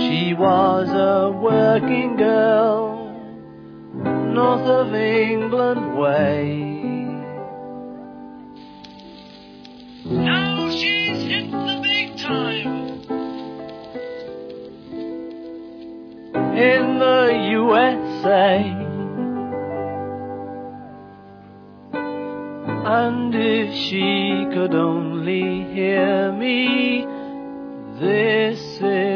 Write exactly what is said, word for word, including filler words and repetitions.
She was a working girl, north of England way. Now she's hit the big time. In the U S A. And if she could only hear me, this is